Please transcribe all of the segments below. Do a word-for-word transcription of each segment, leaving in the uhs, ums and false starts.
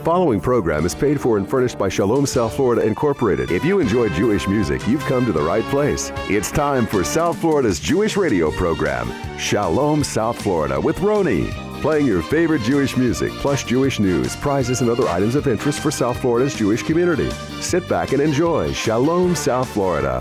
following program is paid for and furnished by Shalom South Florida Incorporated. If you enjoy Jewish music, you've come to the right place. It's time for South Florida's Jewish radio program, Shalom South Florida with Roni. Playing your favorite Jewish music, plus Jewish news, prizes, and other items of interest for South Florida's Jewish community. Sit back and enjoy Shalom South Florida.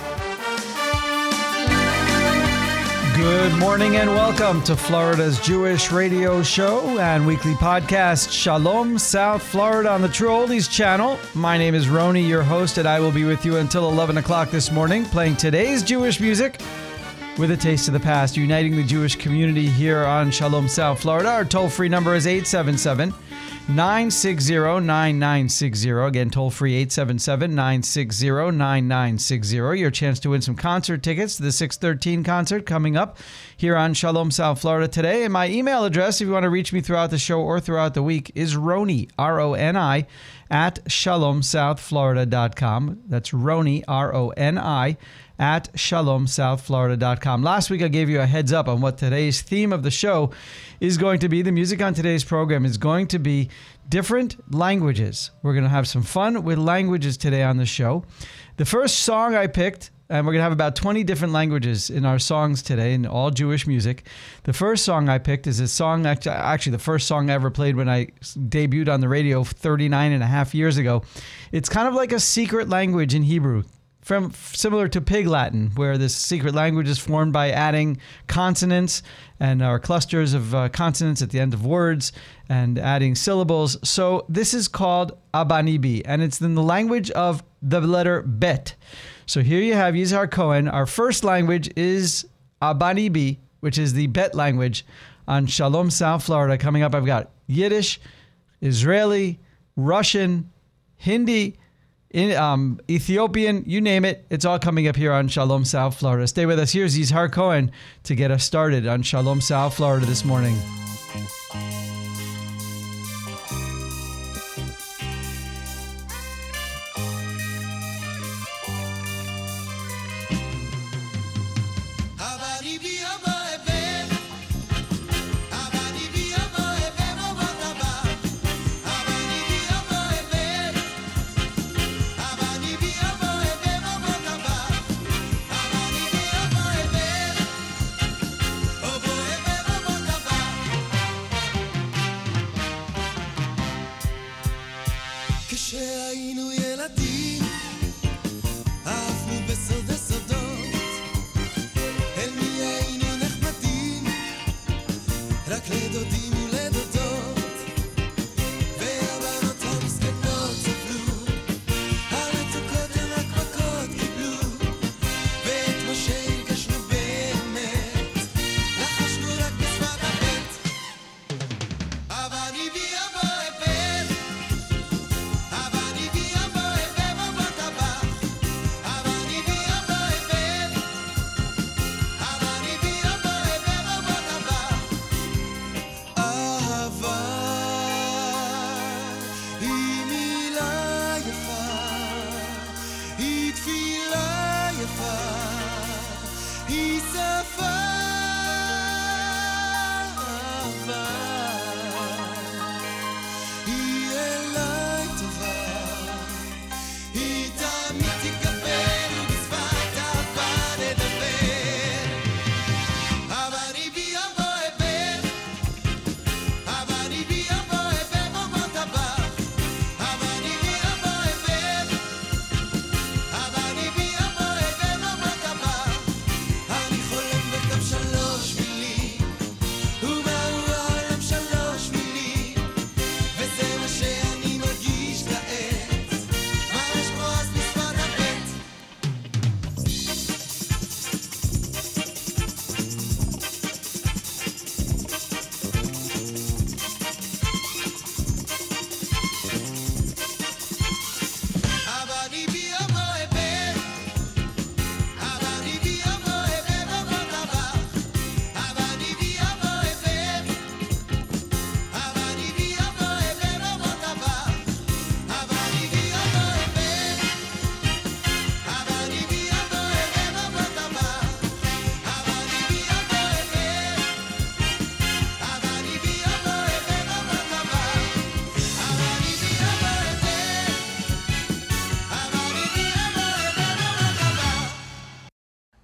Good morning and welcome to Florida's Jewish radio show and weekly podcast, Shalom South Florida on the True Oldies channel. My name is Roni, your host, and I will be with you until eleven o'clock this morning, playing today's Jewish music with a taste of the past, uniting the Jewish community here on Shalom South Florida. Our toll-free number is eight seven seven, nine six zero, nine nine six zero. Again, toll-free eight seven seven, nine six zero, nine nine six zero. Your chance to win some concert tickets to the six thirteen concert coming up here on Shalom South Florida today. And my email address, if you want to reach me throughout the show or throughout the week, is Roni, R O N I, at shalom south florida dot com. That's Roni, R O N I, at shalom south florida dot com. Last week I gave you a heads up on what today's theme of the show is going to be. The music on today's program is going to be different languages. We're going to have some fun with languages today on the show. The first song I picked, and we're going to have about twenty different languages in our songs today, in all Jewish music. The first song I picked is a song, actually the first song I ever played when I debuted on the radio thirty-nine and a half years ago. It's kind of like a secret language in Hebrew, from similar to Pig Latin, where this secret language is formed by adding consonants and or clusters of uh, consonants at the end of words and adding syllables. So this is called Abanibi, and it's in the language of the letter Bet. So here you have Yizhar Cohen. Our first language is Abanibi, which is the Bet language on Shalom South Florida. Coming up, I've got Yiddish, Israeli, Russian, Hindi, In, um, Ethiopian, you name it. It's all coming up here on Shalom South Florida. Stay with us. Here's Yizhar Cohen to get us started on Shalom South Florida this morning.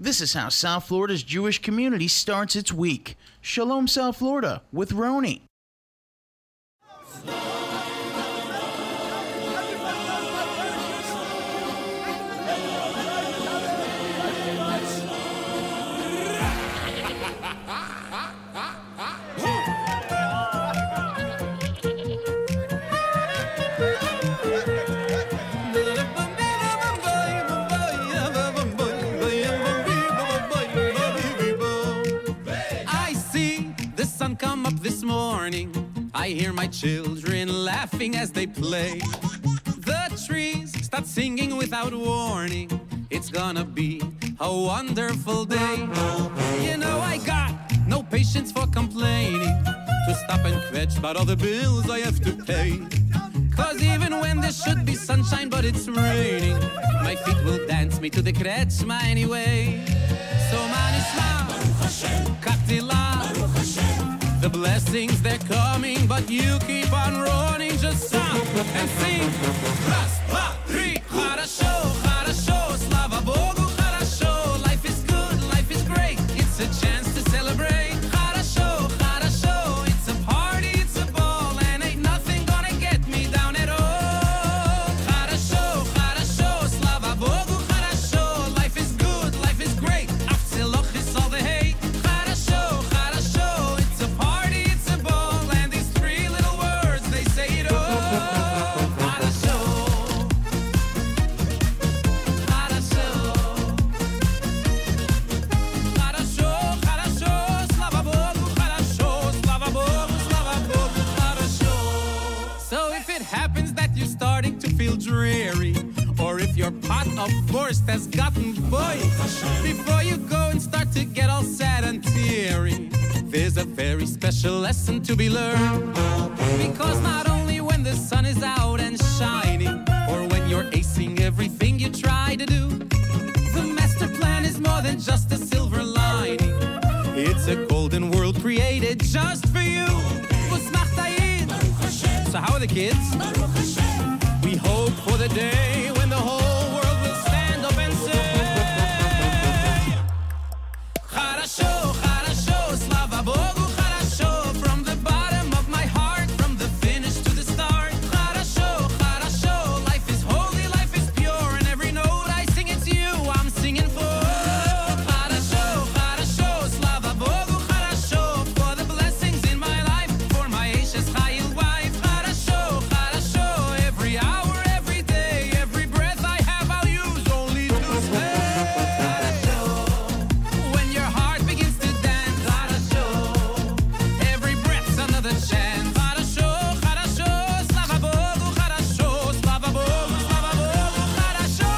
This is how South Florida's Jewish community starts its week. Shalom, South Florida, with Roni. Come up this morning, I hear my children laughing as they play. The trees start singing without warning. It's gonna be a wonderful day. You know I got no patience for complaining, to stop and kvetch about all the bills I have to pay. Cause even when there should be sunshine but it's raining, my feet will dance me to the kretschma anyway. So man Islam, Katila, the blessings, they're coming, but you keep on running. Just stop and sing. Раз, два, три. Хорошо, хорошо, слава Богу, хорошо. Life is good, life is great. It's a chance to celebrate. Хорошо, хорошо. It's a party, it's a ball, and ain't nothing gonna get me down at all. Хорошо, хорошо, слава Богу, хорошо. Life is good, life is great. Afzilloch is all the hate. Хорошо, хорошо. It's a party, it's a ball, and these three little words, they say it all. Хорошо, хорошо, хорошо, хорошо, слава Богу, хорошо, слава Богу, слава Богу, хорошо. So if it happens that you're starting to feel dreary, or if your pot of force has gotten boy, before you go and start to get all sad and teary, there's a very special lesson to be learned. Because not only when the sun is out and shining, or when you're acing everything you try to do, the master plan is more than just a silver lining. It's a golden world created just for you. So how are the kids? We hope for the day when the whole world will stand up and say, Хорошо, хорошо, слава Богу, хорошо. From the bottom of my heart, from the finish to the start. Хорошо, хорошо, life is holy, life is pure, and every note I sing it's you I'm singing for. Хорошо, хорошо, слава Богу, хорошо. For the blessings in my life, for my Ashes Chayil wife. Хорошо, хорошо, every hour, every day, every breath I have I'll use only to say. Хорошо, when your heart begins to dance. Хорошо, every breath's another chance. Хорошо, хорошо, слава Богу, хорошо, слава Богу, слава Богу, хорошо.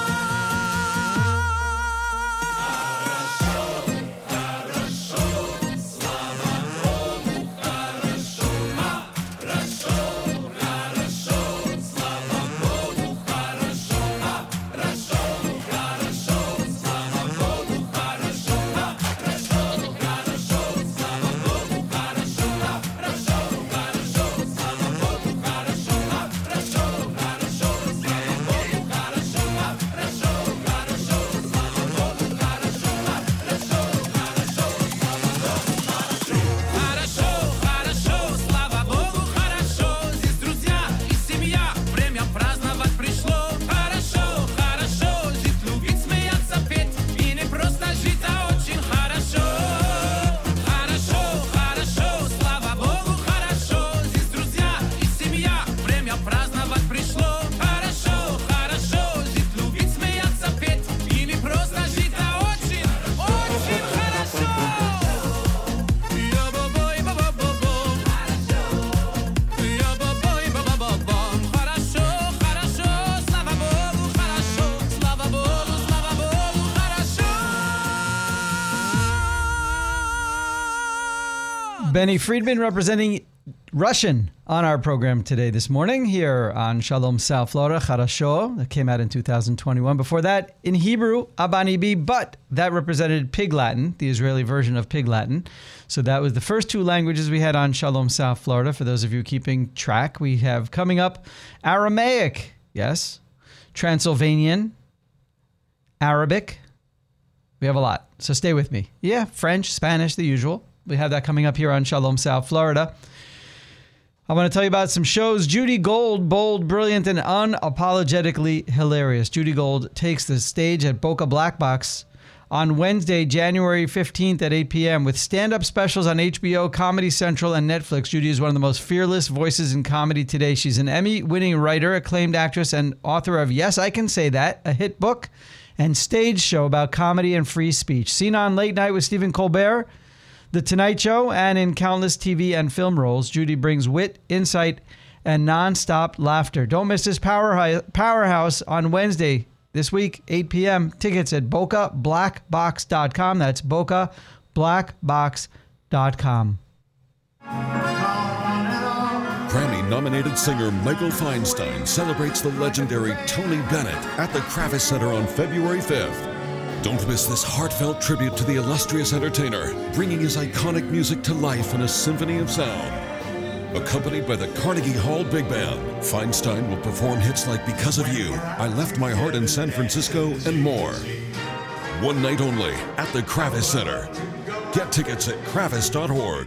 Хорошо, хорошо, слава Богу, хорошо. Здесь друзья и семья, время праздновать пришло. Хорошо, хорошо, жить, любить, смеяться, петь. И не просто жить, а очень хорошо. Хорошо, хорошо, слава Богу, хорошо. Здесь друзья и семья, время праздновать пришло. Хорошо, хорошо, жить, любить, смеяться, петь. И не просто жить, а очень, очень хорошо. Я-ба-бой, ба-ба-ба-бом. Я-ба-бой, ба-ба-ба-бом. Хорошо, хорошо, слава Богу, хорошо. Слава Богу, слава Богу, хорошо. Benny Friedman representing Russian on our program today, this morning, here on Shalom South Florida, Charasho, that came out in two thousand twenty-one. Before that, in Hebrew, Abanibi, but that represented Pig Latin, the Israeli version of Pig Latin. So that was the first two languages we had on Shalom South Florida. For those of you keeping track, we have coming up Aramaic, yes, Transylvanian, Arabic, We have a lot. So stay with me. Yeah, French, Spanish, the usual. We have that coming up here on Shalom South Florida. I want to tell you about some shows. Judy Gold, bold, brilliant, and unapologetically hilarious. Judy Gold takes the stage at Boca Black Box on Wednesday, January fifteenth at eight p.m. with stand-up specials on H B O, Comedy Central, and Netflix. Judy is one of the most fearless voices in comedy today. She's an Emmy-winning writer, acclaimed actress, and author of Yes, I Can Say That, a hit book and stage show about comedy and free speech. Seen on Late Night with Stephen Colbert, The Tonight Show, and in countless T V and film roles, Judy brings wit, insight, and nonstop laughter. Don't miss this power powerhouse on Wednesday this week, eight p.m. Tickets at boca black box dot com. That's boca black box dot com. Grammy-nominated singer Michael Feinstein celebrates the legendary Tony Bennett at the Kravis Center on February fifth. Don't miss this heartfelt tribute to the illustrious entertainer, bringing his iconic music to life in a symphony of sound. Accompanied by the Carnegie Hall Big Band, Feinstein will perform hits like Because of You, I Left My Heart in San Francisco, and more. One night only at the Kravis Center. Get tickets at kravis dot org.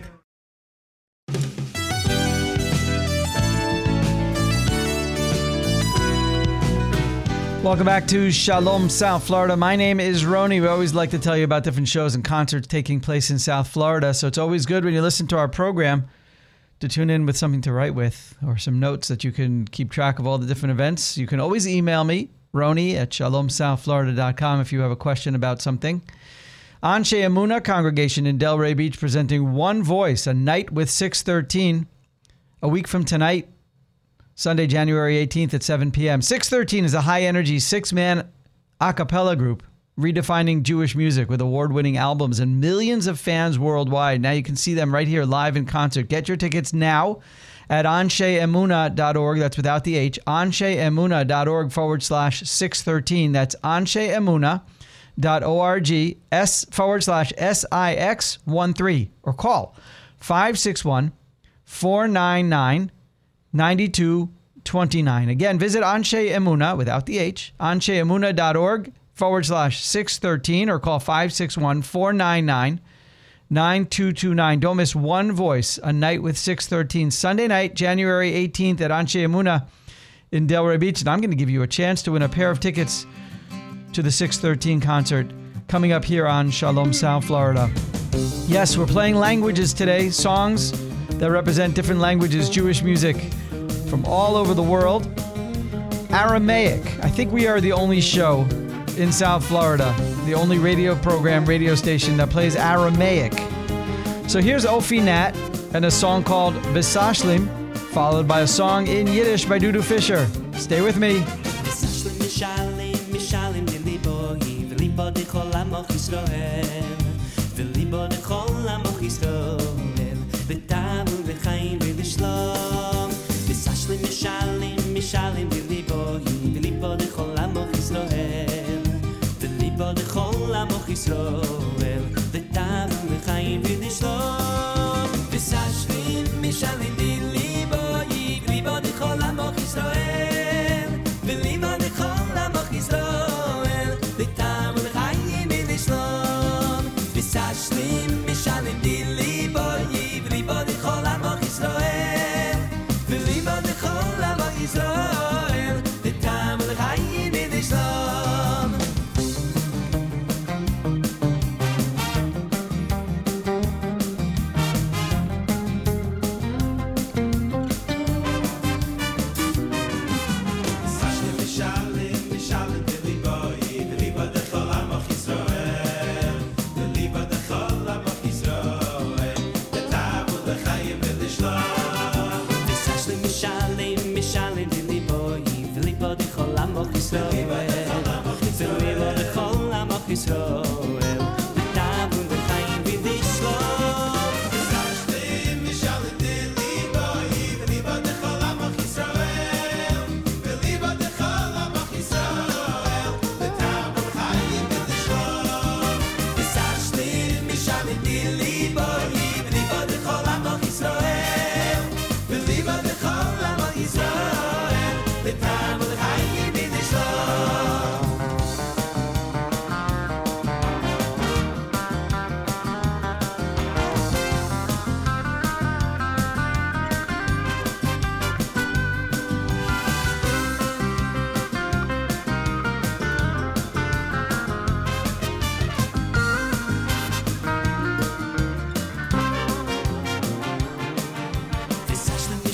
Welcome back to Shalom South Florida. My name is Roni. We always like to tell you about different shows and concerts taking place in South Florida. So it's always good when you listen to our program to tune in with something to write with or some notes that you can keep track of all the different events. You can always email me, Roni at shalom south florida dot com, if you have a question about something. Anshe Emunah congregation in Delray Beach presenting One Voice, a night with six thirteen, a week from tonight. Sunday, January eighteenth at seven p.m. six thirteen is a high-energy six-man a cappella group redefining Jewish music with award-winning albums and millions of fans worldwide. Now you can see them right here live in concert. Get your tickets now at anshe emunah dot org. That's without the H. anshe emunah dot org forward slash six thirteen. That's anshe emunah dot org S forward slash S I X one three. Or call five six one, four nine nine, ninety-two twenty-nine. Again, visit Anshe Emunah, without the H, anshe emunah dot org forward slash six thirteen, or call five six one, four nine nine, nine two two nine. Don't miss One Voice, a night with six thirteen, Sunday night, January eighteenth at Anshe Emunah in Delray Beach. And I'm going to give you a chance to win a pair of tickets to the six thirteen concert coming up here on Shalom South Florida. Yes, we're playing languages today, songs that represent different languages, Jewish music from all over the world. Aramaic. I think we are the only show in South Florida, the only radio program, radio station that plays Aramaic. So here's Ofi Nat and a song called Bisashlim, followed by a song in Yiddish by Dudu Fisher. Stay with me.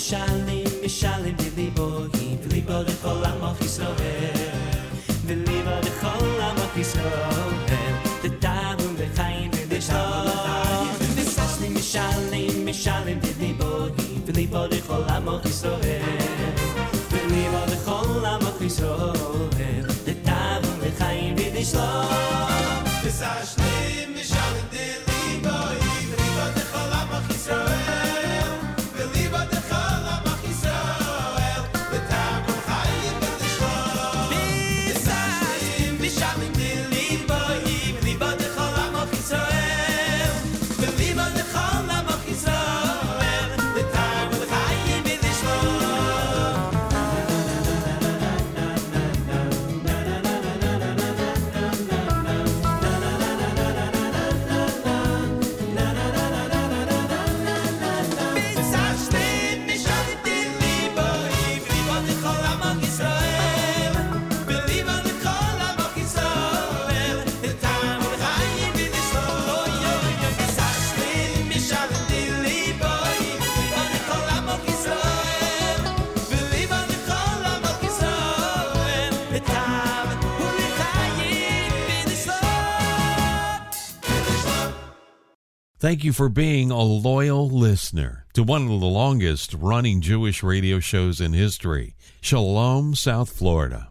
משלם משלם בליבוי בליבו לכל עמך ישראל בליבו לכל עמך ישראל תתאבו לחיים ולשלום וססני משלם משלם בליבוי בליבו לכל עמך ישראל בליבו לכל עמך ישראל תתאבו לחיים ולשלום וססני משלם בליבוי בליבו לכל עמך ישראל Thank you for being a loyal listener to one of the longest running Jewish radio shows in history, Shalom, South Florida.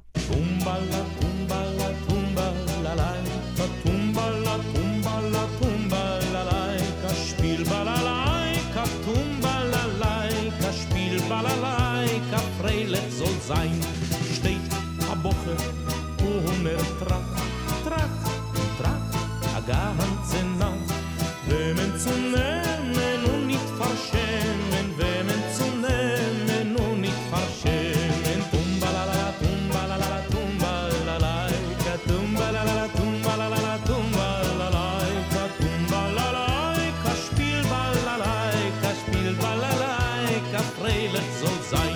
Zu nehmen und nicht verschämen, wem zu nehmen und nicht verschämen. Tumbalala, tumbalala, tumbalala, tumbalala, tumbalala, tumbalala, tumbalala, spiel balala, spiel balala, freilich soll sein.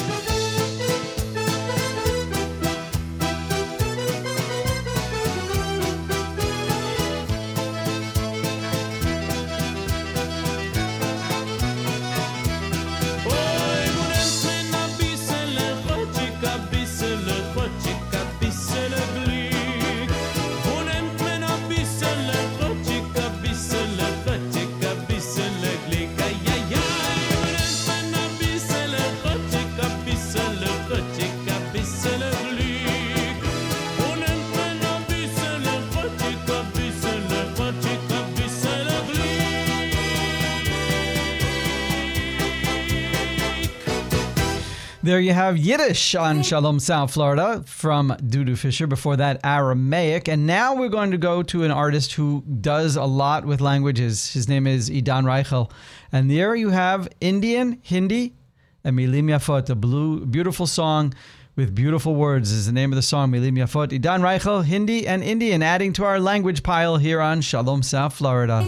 There you have Yiddish on Shalom South Florida from Dudu Fisher. Before that, Aramaic. And now we're going to go to an artist who does a lot with languages. His name is Idan Reichel. And there you have Indian, Hindi, and Milim Yafot, a blue, beautiful song with beautiful words is the name of the song, Milim Yafot. Idan Reichel, Hindi and Indian, adding to our language pile here on Shalom South Florida.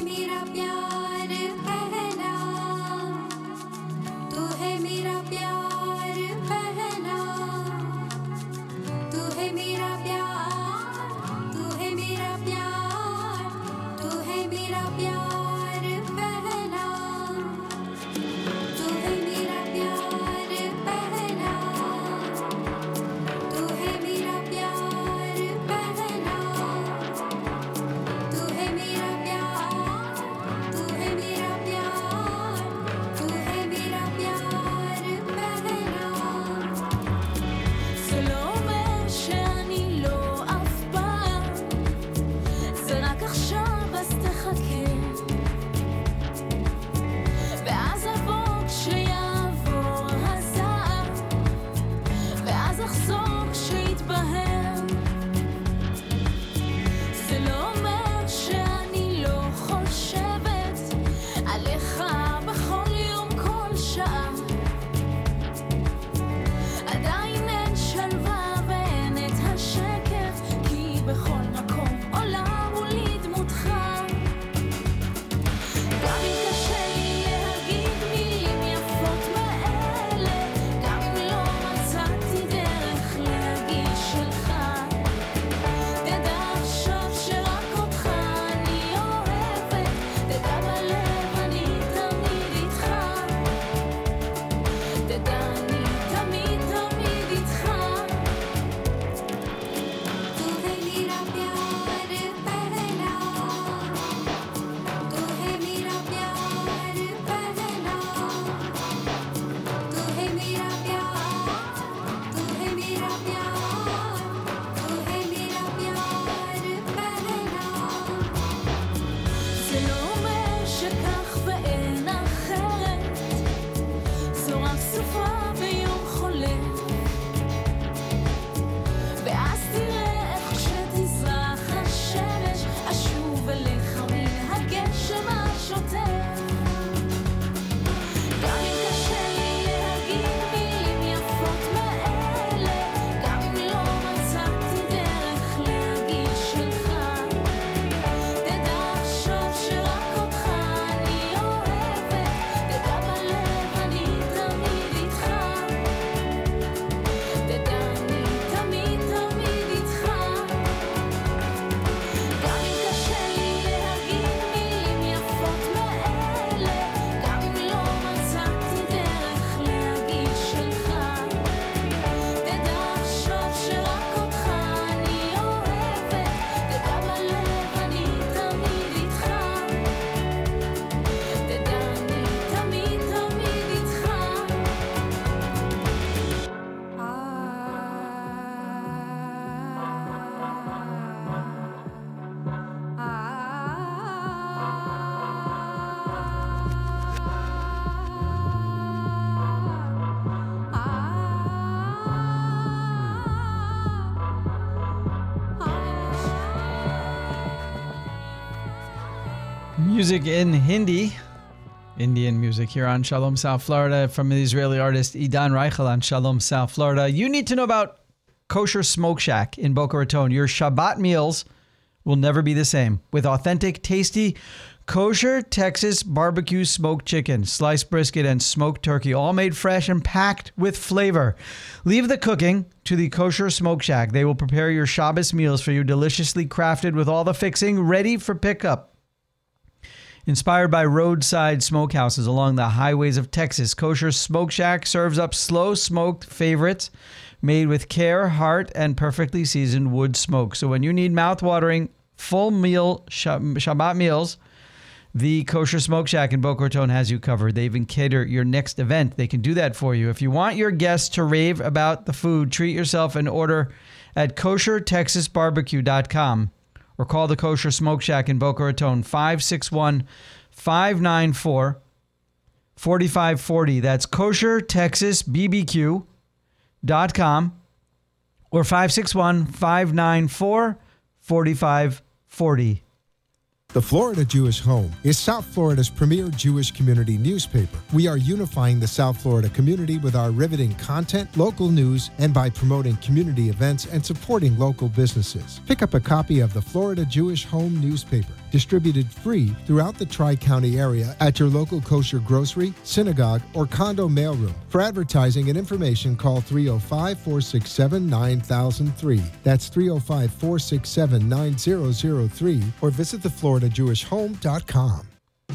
Music in Hindi, Indian music here on Shalom South Florida from the Israeli artist Idan Reichel on Shalom South Florida. You need to know about Kosher Smoke Shack in Boca Raton. Your Shabbat meals will never be the same. With authentic, tasty, kosher Texas barbecue smoked chicken, sliced brisket, and smoked turkey, all made fresh and packed with flavor. Leave the cooking to the Kosher Smoke Shack. They will prepare your Shabbos meals for you, deliciously crafted with all the fixing ready for pickup. Inspired by roadside smokehouses along the highways of Texas, Kosher Smoke Shack serves up slow-smoked favorites made with care, heart, and perfectly seasoned wood smoke. So when you need mouth-watering, full meal Shabbat meals, the Kosher Smoke Shack in Boca Raton has you covered. They even cater your next event. They can do that for you. If you want your guests to rave about the food, treat yourself and order at kosher texas barbecue dot com. Or call the Kosher Smoke Shack in Boca Raton, five six one, five nine four, four five four zero. That's kosher texas b b q dot com or five six one, five nine four, four five four zero. The Florida Jewish Home is South Florida's premier Jewish community newspaper. We are unifying the South Florida community with our riveting content, local news, and by promoting community events and supporting local businesses. Pick up a copy of the Florida Jewish Home newspaper, distributed free throughout the Tri-County area at your local kosher grocery, synagogue, or condo mailroom. For advertising and information, call three oh five, four six seven, nine thousand three. That's three oh five, four six seven, nine thousand three, or visit the florida jewish home dot com.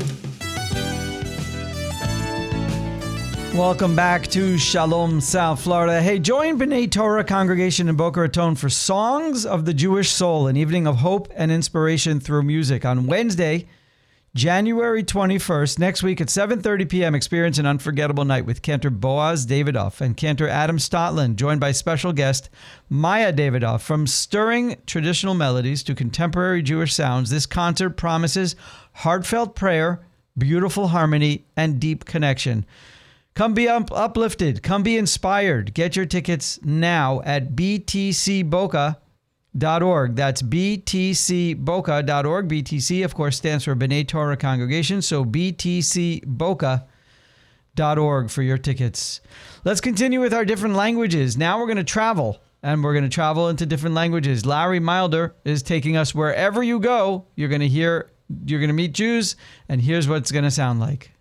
Welcome back to Shalom South Florida. Hey, join B'nai Torah congregation in Boca Raton for Songs of the Jewish Soul, an evening of hope and inspiration through music. On Wednesday, January twenty-first, next week at seven thirty p.m., experience an unforgettable night with Cantor Boaz Davidoff and Cantor Adam Stotland, joined by special guest Maya Davidoff. From stirring traditional melodies to contemporary Jewish sounds, this concert promises heartfelt prayer, beautiful harmony, and deep connection. Come be up- uplifted. Come be inspired. Get your tickets now at b t c boca dot org. That's b t c boca dot org. B T C, of course, stands for B'nai Torah Congregation, so b t c boca dot org for your tickets. Let's continue with our different languages. Now we're going to travel, and we're going to travel into different languages. Larry Milder is taking us wherever you go. You're going to hear, you're going to meet Jews, and here's what it's going to sound like.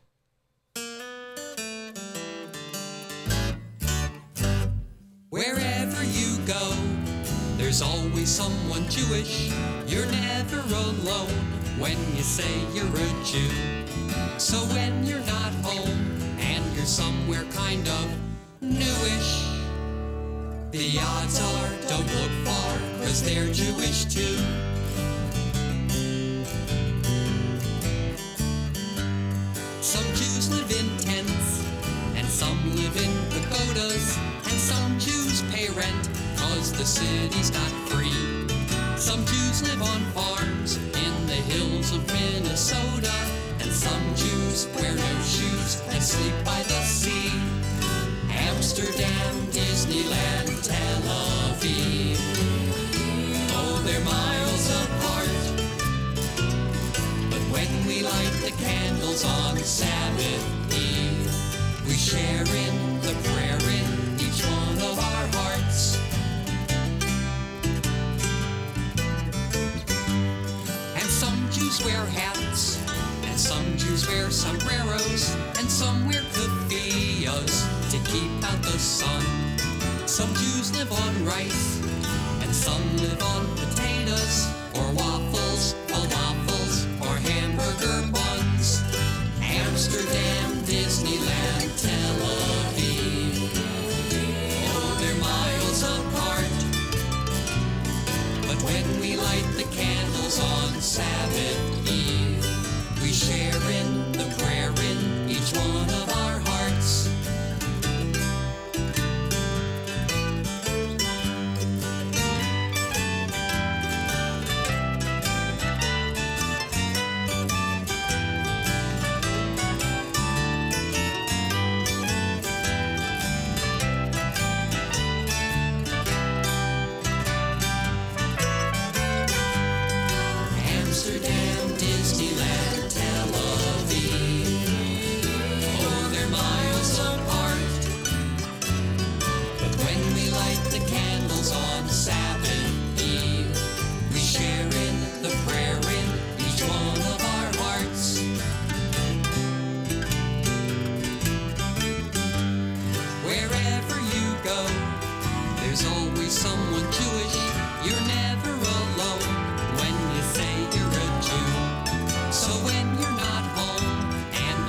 Wherever you go, there's always someone Jewish. You're never alone when you say you're a Jew. So when you're not home and you're somewhere kind of newish, the odds are don't look far, 'cause they're Jewish too. Some Jews live in tents, and some live in pagodas, and some Jews pay rent, 'cause the city's not free. Some Jews live on farms in the hills of Minnesota, and some Jews wear no shoes and sleep by the sea. Amsterdam, Disneyland, Tel Aviv, oh, they're miles apart. But when we light the candles on Sabbath Eve, we share in the prayer in each one of our hearts. And some Jews wear hats, and some Jews wear sombreros, and some wear keffiyehs to keep out the sun. Some Jews live on rice, and some live on potatoes, or waffles, falafels, or hamburger buns. Amsterdam, Disneyland, Tel Aviv, oh, they're miles apart. But when we light the candles on Sabbath Eve, we share in the prayer in each one of our hearts.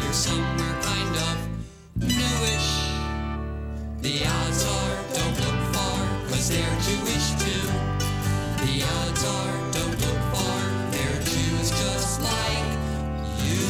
you're somewhere kind of newish. The odds are, don't look far, cause they're Jewish too. The odds are, don't look far, they're Jews just like you.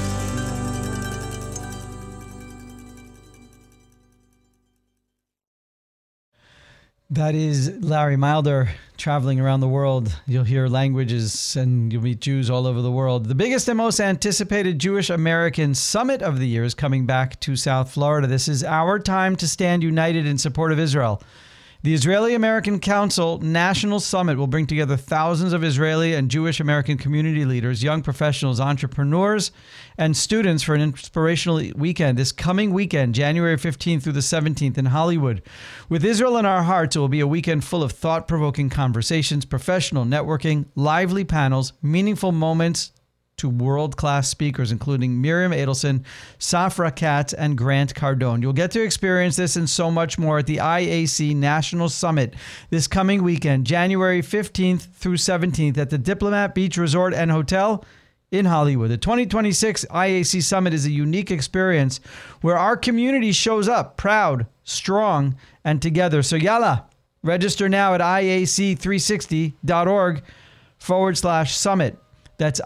That is Larry Milder traveling around the world. You'll hear languages and you'll meet Jews all over the world. The biggest and most anticipated Jewish American summit of the year is coming back to South Florida. This is our time to stand united in support of Israel. The Israeli American Council National Summit will bring together thousands of Israeli and Jewish American community leaders, young professionals, entrepreneurs, and students for an inspirational weekend this coming weekend, January fifteenth through the seventeenth in Hollywood. With Israel in our hearts, it will be a weekend full of thought-provoking conversations, professional networking, lively panels, meaningful moments to world-class speakers, including Miriam Adelson, Safra Katz, and Grant Cardone. You'll get to experience this and so much more at the I A C National Summit this coming weekend, January fifteenth through seventeenth at the Diplomat Beach Resort and Hotel in Hollywood. The twenty twenty-six I A C Summit is a unique experience where our community shows up proud, strong, and together. So yalla, register now at IAC360.org forward slash summit. That's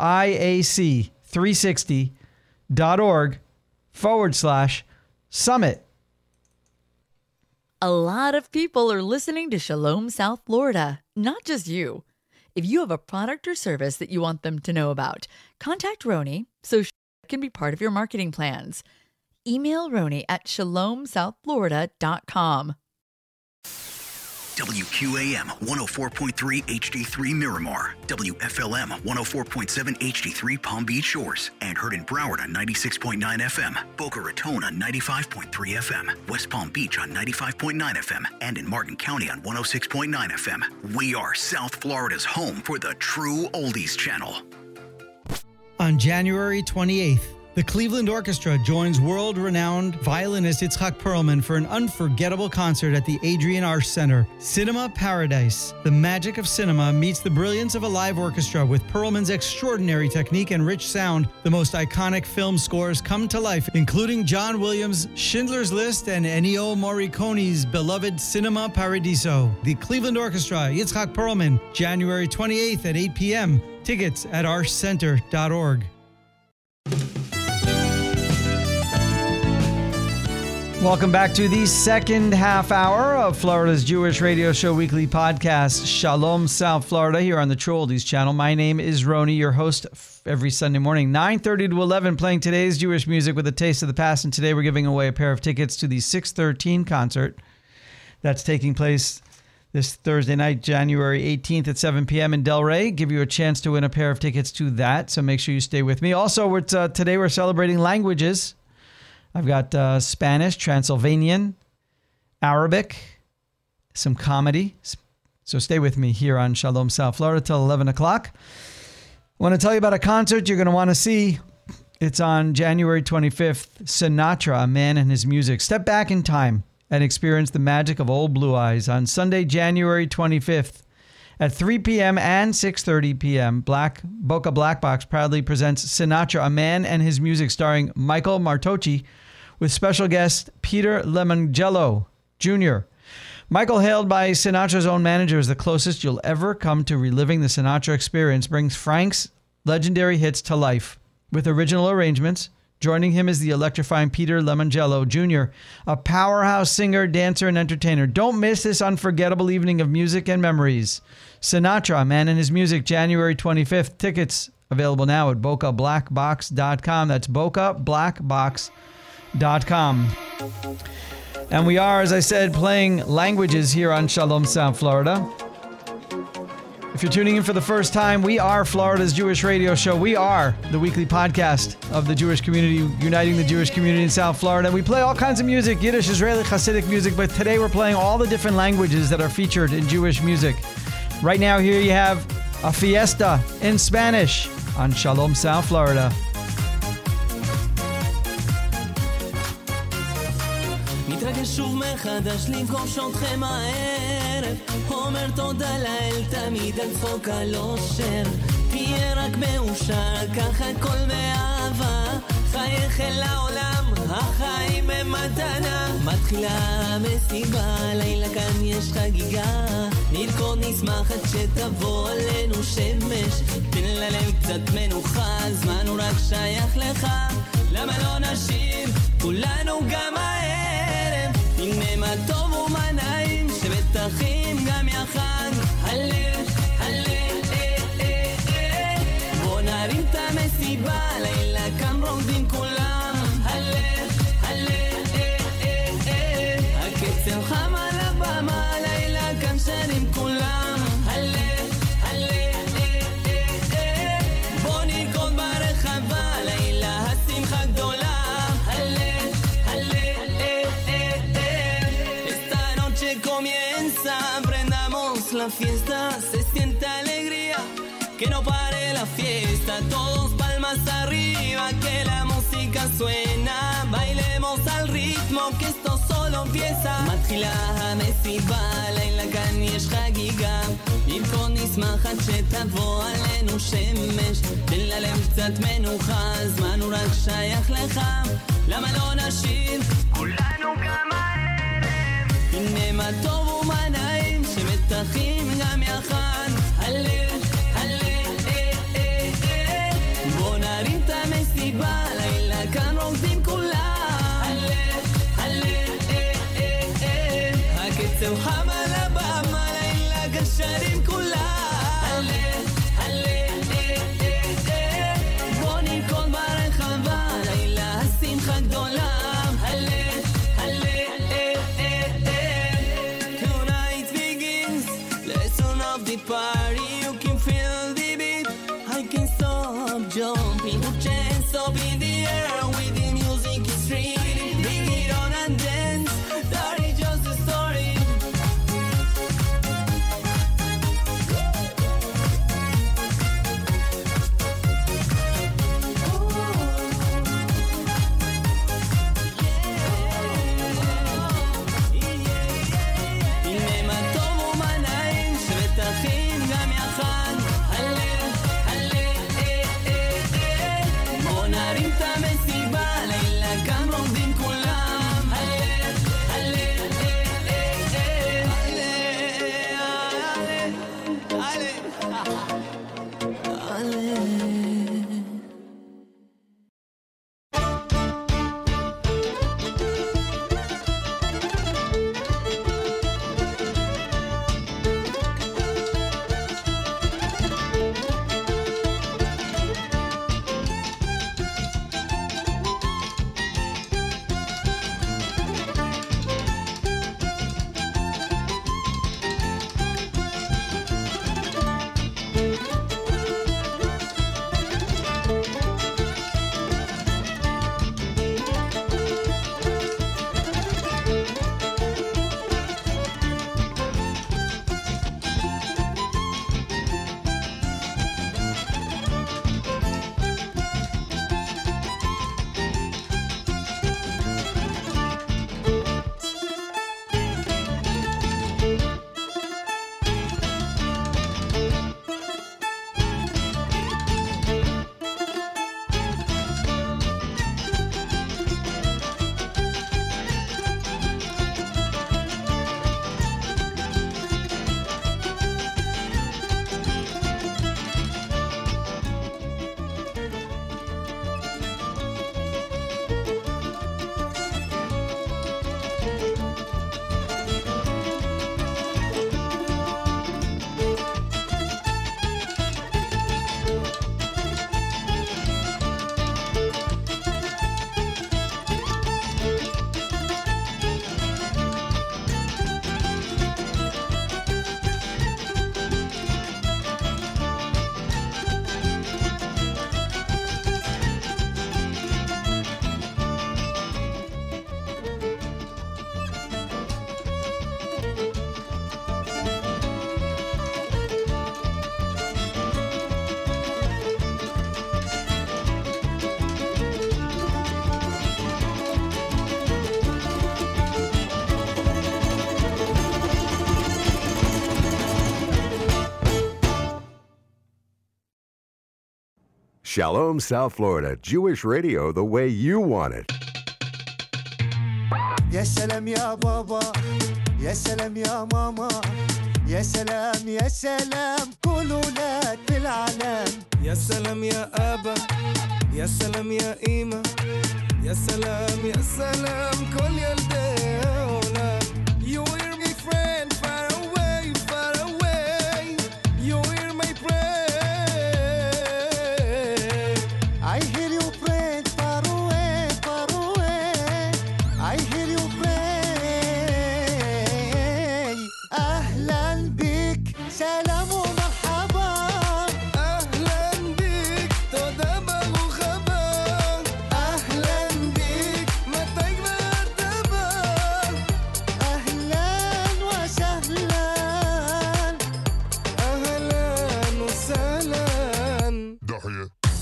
IAC360.org forward slash summit. A lot of people are listening to Shalom South Florida, not just you. If you have a product or service that you want them to know about, contact Roni so she can be part of your marketing plans. Email Roni at shalom south florida dot com. W Q A M one oh four point three H D three Miramar, W F L M one oh four point seven H D three Palm Beach Shores, and heard in Broward on ninety-six point nine F M, Boca Raton on ninety-five point three F M, West Palm Beach on ninety-five point nine F M, and in Martin County on one oh six point nine F M. We are South Florida's home for the true oldies channel. On January twenty-eighth, the Cleveland Orchestra joins world-renowned violinist Itzhak Perlman for an unforgettable concert at the Adrian Arsh Center. Cinema Paradise. The magic of cinema meets the brilliance of a live orchestra with Perlman's extraordinary technique and rich sound. The most iconic film scores come to life, including John Williams' Schindler's List and Ennio Morricone's beloved Cinema Paradiso. The Cleveland Orchestra, Itzhak Perlman, January twenty-eighth at eight p.m. Tickets at arsh center dot org. Welcome back to the second half hour of Florida's Jewish Radio Show weekly podcast, Shalom South Florida, here on the True Oldies channel. My name is Roni, your host every Sunday morning, nine thirty to eleven, playing today's Jewish music with a taste of the past. And today we're giving away a pair of tickets to the six thirteen concert that's taking place this Thursday night, January eighteenth at seven p.m. in Delray. Give you a chance to win a pair of tickets to that, so make sure you stay with me. Also, we're t- uh, today we're celebrating languages. I've got uh, Spanish, Transylvanian, Arabic, some comedy. So stay with me here on Shalom South Florida till eleven o'clock. I want to tell you about a concert you're going to want to see. It's on January twenty-fifth. Sinatra, A Man and His Music. Step back in time and experience the magic of Old Blue Eyes on Sunday, January twenty-fifth. At three p.m. and six thirty p.m., Black Boca Black Box proudly presents Sinatra, A Man and His Music, starring Michael Martocci, with special guest Peter Lemongello Junior Michael, hailed by Sinatra's own manager as the closest you'll ever come to reliving the Sinatra experience, brings Frank's legendary hits to life with original arrangements. Joining him is the electrifying Peter Lemongello Junior, a powerhouse singer, dancer, and entertainer. Don't miss this unforgettable evening of music and memories. Sinatra, A Man and His Music, January twenty-fifth. Tickets available now at boca black box dot com. That's boca black box dot com. And we are, as I said, playing languages here on Shalom South Florida. If you're tuning in for the first time, we are Florida's Jewish Radio Show. We are the weekly podcast of the Jewish community, uniting the Jewish community in South Florida. We play all kinds of music, Yiddish, Israeli, Hasidic music, but today we're playing all the different languages that are featured in Jewish music. Right now, here you have a fiesta in Spanish on Shalom South Florida. מתרגש שוב מחדש לפגוש אתכם הערב, אומר תודה לאל תמיד על צחוק על אושר, תהיה רק מאושר, ככה הכל באהבה, חייך אל העולם, החיים הם מתנה. מתחילה המסיבה, לילה כאן יש חגיגה. נרקוד נשמח עד שתבוא עלינו שמש. תן ללב קצת מנוחה, הזמן הוא רק שייך לך. למה לא נשאיר כולנו גם הערב? הנה מה טוב ומה נעים, שבטחים גם יחד. הלב, הלב, אה, אה, אה. בוא נרים את המסיבה, לילה כאן רוקדים כולם. הלב, הלב, אה, אה, אה. הקצב חם על הבמה, לילה כאן שרים כולם. הלב, הלב, אה, אה, אה. בוא נרקוד ברחבה, לילה השמחה גדולה. הלב, הלב, אה, אה, אה. Esta noche comienza, prendamos la fiesta, se siente alegría, que no pare la fiesta, todos palmas arriba, que la música suena, bailemos al ritmo, que esto solo empieza. מתחילה המסיבה, לילה כאן יש חגיגה, נרקוד נשמח עד שתבוא עלינו שמש. תן ללב קצת מנוחה, הזמן הוא רק שייך לך. למה לא נשאיר כולנו גם הערב? הנה מה טוב ומה נעים, שמתחים גם יחד. הלב, הלב, אה, אה, אה. בוא נרים את המסיבה, לילה כאן רוקדים כולם. הלב, הלב, אה, אה, אה. הקצב חם על הבמה, לילה כאן שרים כולם. הלב, הלב, אה, אה, אה. בוא נרקוד ברחבה, לילה השמחה גדולה. הלב, הלב, אה, אה, אה. Tonight begins, lesson of the party. You can feel the beat, I can stop jumping. Put your hands up in the air with the music is free. Bring it on and dance, that is just a story. Shalom, South Florida, Jewish radio the way you want it. يا سلام يا بابا يا سلام يا ماما يا سلام يا سلام كل ولاد العالم يا سلام يا أبا يا سلام يا إيمة يا سلام يا سلام كل يلدينا. You hear me friend far away far away. You hear my prayer. I hear you friend far away far away. I hear you pray. أهلا بك سلام ومرحبا. أهلا بك تודה ברוך הבא. أهلا بك מתי כבר תבוא. أهلا وسهلا أهلا وسهلا. دحية.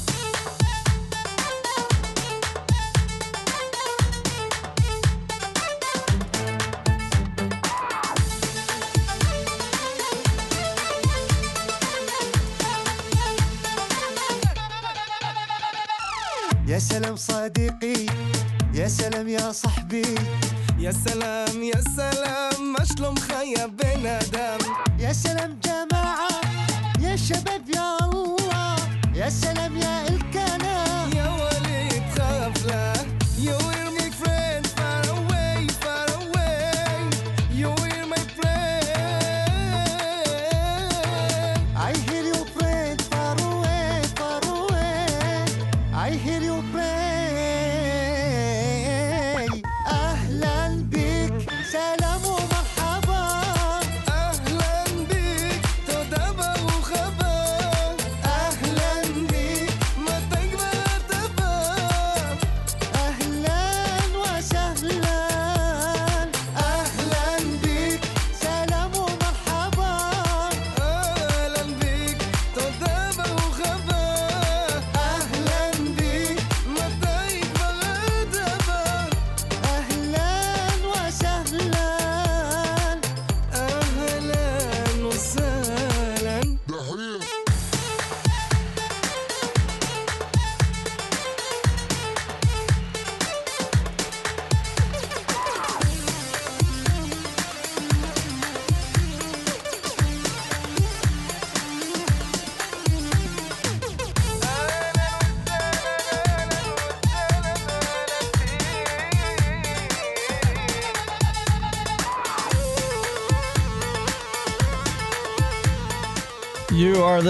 يا سلام صديقي يا سلام يا صاحبي. يا سلام يا سلام ما شلومך يا بن أدم. يا سلام جماعة يا شباب يا الله. يا سلام يا الكلام يا وليد خفلة. You hear me friend far away far away. You hear my prayer. I hear you friend far away far away. I hear you pray. أهلا بك سلام ومرحبا. أهلا بك تודה ברוך הבא. أهلا بك מתי כבר תבוא. أهلا وسهلا أهلا بك سلام ومرحبا. أهلا بك تודה ברוך הבא. أهلا بك מתי כבר תבוא. أهلا وسهلا أهلا وسهلا. دحية. You are